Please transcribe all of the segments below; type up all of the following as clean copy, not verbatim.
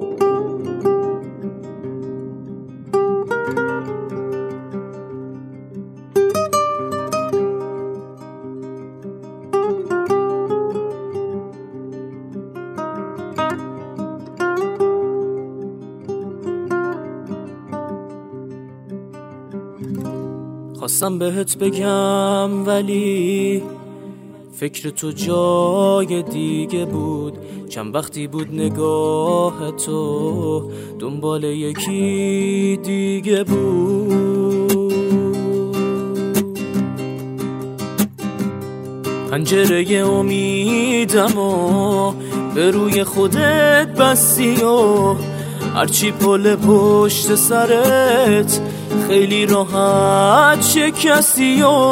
خواستم بهت بگم ولی فکر تو جای دیگه بود. چند وقتی بود نگاه تو دنبال یکی دیگه بود. پنجره امیدم و به روی خودت بستی و هرچی پل پشت سرت خیلی راحت شکستی و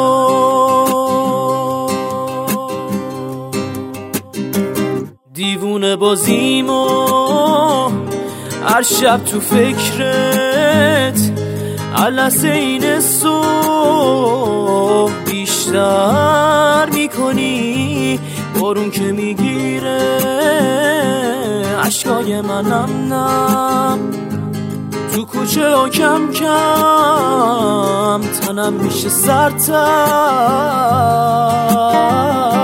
دیوونه بازیم و هر شب تو فکرت علس این صبح بیشتر میکنی. بارون که میگیره عشقای منم نم تو کوچه ها کم کم تنم میشه سرتر.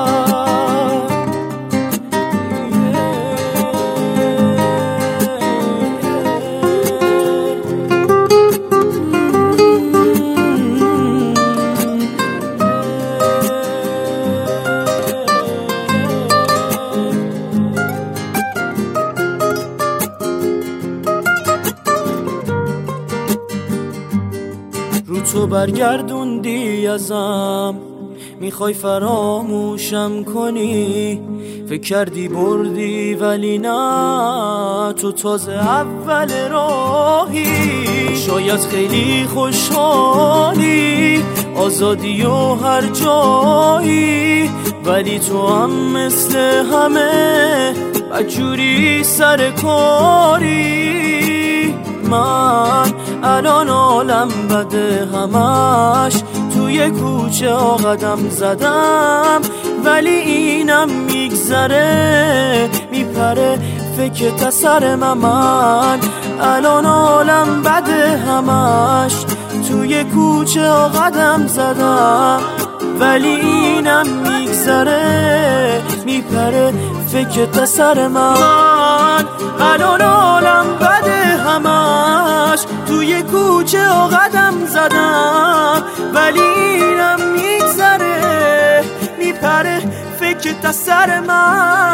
تو برگردوندی ازم، میخوای فراموشم کنی. فکر کردی بردی ولی نه، تو تازه اول راهی. شاید خیلی خوشحالی، آزادی و هر جایی، ولی تو هم مثل همه بدجوری سر کاری. من الان عالم بده همش، توی کوچه ها قدم زدم، ولی اینم میگذره میپره فکر سر من. الان عالم بده همش، توی کوچه ها قدم زدم، ولی اینم میگذره میپره فکر سر من. الان عالم بده همش، توی کوچه ها قدم زدم، ولی اینم میگذره میپره فکر سر من.